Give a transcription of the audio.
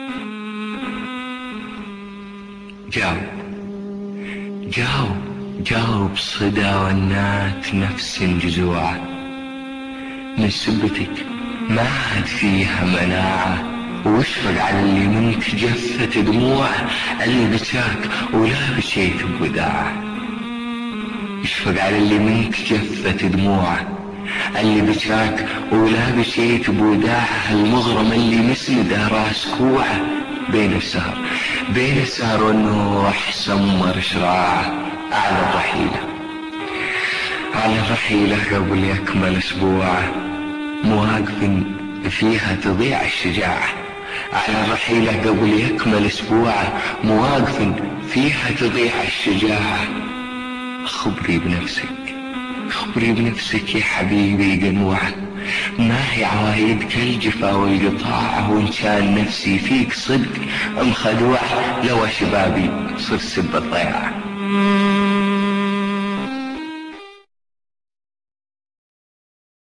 جاوب صدى والنات نفس جزوعة، من سبتك ما عاد فيها مناعة، واشفق على اللي منك جفت دموعه، اللي بكاك ولا بشيت بوداعه. اشفق على اللي منك جفت دموعه، اللي بكاك ولا بشيت بوداعه، المغرم اللي مسنده راس كوعه، بين السهر والنوح سمر شراعه، على الرحيلة قبل يكمل أسبوعه، مواقف فيها تضيع الشجاعة. على الرحيلة قبل يكمل أسبوعه، مواقف فيها تضيع الشجاعة. خبري بنفسك يا حبيبي قنوعة، ما هي عوايدك الجفا والقطاعة، وإن كان نفسي فيك صدق مخدوعة، لو شبابي صرت سب الضياعة.